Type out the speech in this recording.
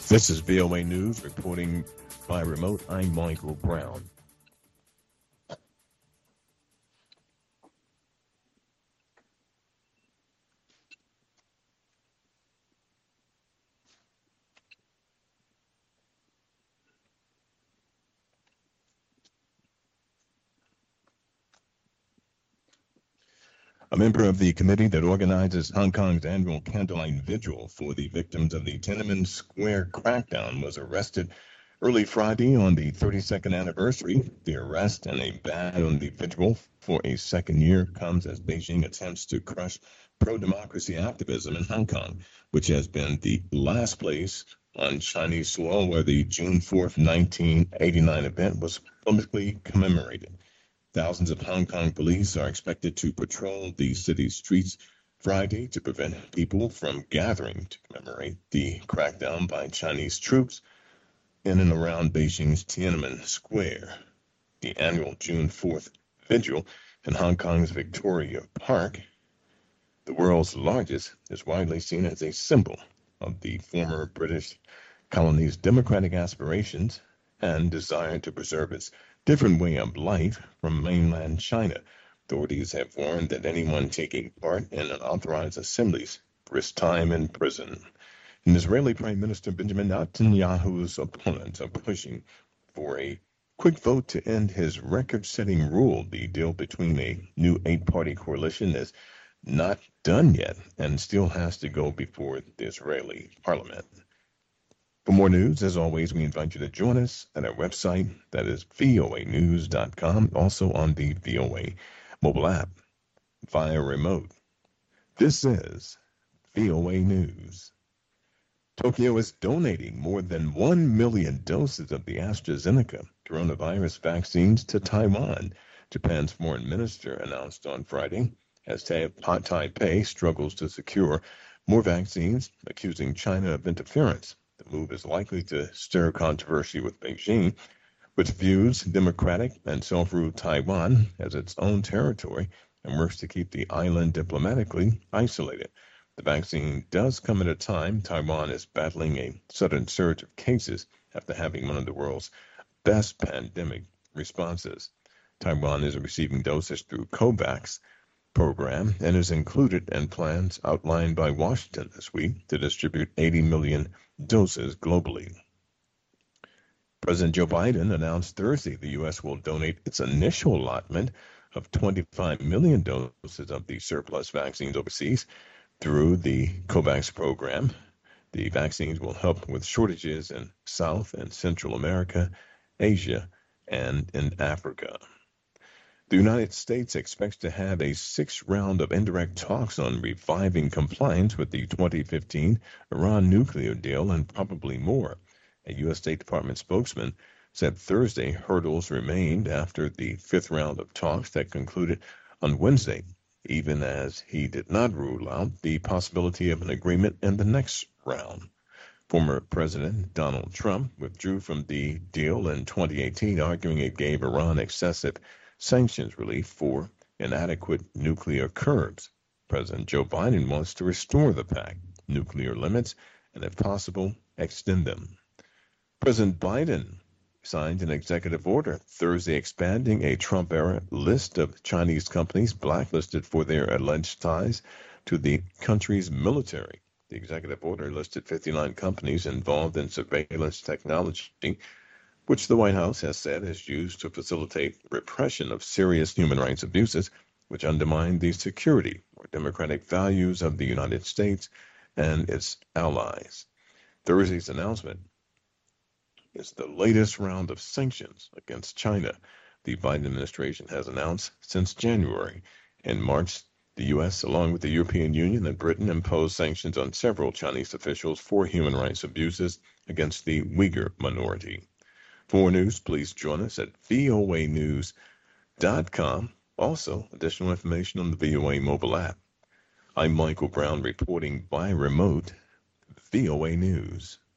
This is VOA News reporting by remote. I'm Michael Brown. A member of the committee that organizes Hong Kong's annual candlelight vigil for the victims of the Tiananmen Square crackdown was arrested early Friday on the 32nd anniversary. The arrest and a ban on the vigil for a second year comes as Beijing attempts to crush pro-democracy activism in Hong Kong, which has been the last place on Chinese soil where the June 4th, 1989 event was publicly commemorated. Thousands of Hong Kong police are expected to patrol the city's streets Friday to prevent people from gathering to commemorate the crackdown by Chinese troops in and around Beijing's Tiananmen Square. The annual June 4th vigil in Hong Kong's Victoria Park, the world's largest, is widely seen as a symbol of the former British colony's democratic aspirations and desire to preserve its different way of life from mainland China. Authorities have warned that anyone taking part in unauthorized assemblies risk time in prison. And Israeli Prime Minister Benjamin Netanyahu's opponents are pushing for a quick vote to end his record-setting rule. The deal between a new 8-party coalition is not done yet and still has to go before the Israeli parliament. For more news, as always, we invite you to join us at our website, that is voanews.com, also on the VOA mobile app via remote. This is VOA News. Tokyo is donating more than 1 million doses of the AstraZeneca coronavirus vaccines to Taiwan, Japan's foreign minister announced on Friday, as Taipei struggles to secure more vaccines, accusing China of interference. The move is likely to stir controversy with Beijing, which views democratic and self-ruled Taiwan as its own territory and works to keep the island diplomatically isolated. The vaccine does come at a time Taiwan is battling a sudden surge of cases after having one of the world's best pandemic responses. Taiwan is receiving doses through COVAX program and is included in plans outlined by Washington this week to distribute 80 million doses globally. President Joe Biden announced Thursday the U.S. will donate its initial allotment of 25 million doses of the surplus vaccines overseas through the COVAX program. The vaccines will help with shortages in South and Central America, Asia, and in Africa. The United States expects to have a 6th round of indirect talks on reviving compliance with the 2015 Iran nuclear deal and probably more. A U.S. State Department spokesman said Thursday hurdles remained after the 5th round of talks that concluded on Wednesday, even as he did not rule out the possibility of an agreement in the next round. Former President Donald Trump withdrew from the deal in 2018, arguing it gave Iran excessive sanctions relief for inadequate nuclear curbs. President Joe Biden wants to restore the pact, nuclear limits, and if possible, extend them. President Biden signed an executive order Thursday expanding a Trump-era list of Chinese companies blacklisted for their alleged ties to the country's military. The executive order listed 59 companies involved in surveillance technology, which the White House has said is used to facilitate repression of serious human rights abuses, which undermine the security or democratic values of the United States and its allies. Thursday's announcement is the latest round of sanctions against China the Biden administration has announced since January. In March, the U.S., along with the European Union and Britain, imposed sanctions on several Chinese officials for human rights abuses against the Uyghur minority. For more news, please join us at voanews.com. Also, additional information on the VOA mobile app. I'm Michael Brown reporting by remote, VOA News.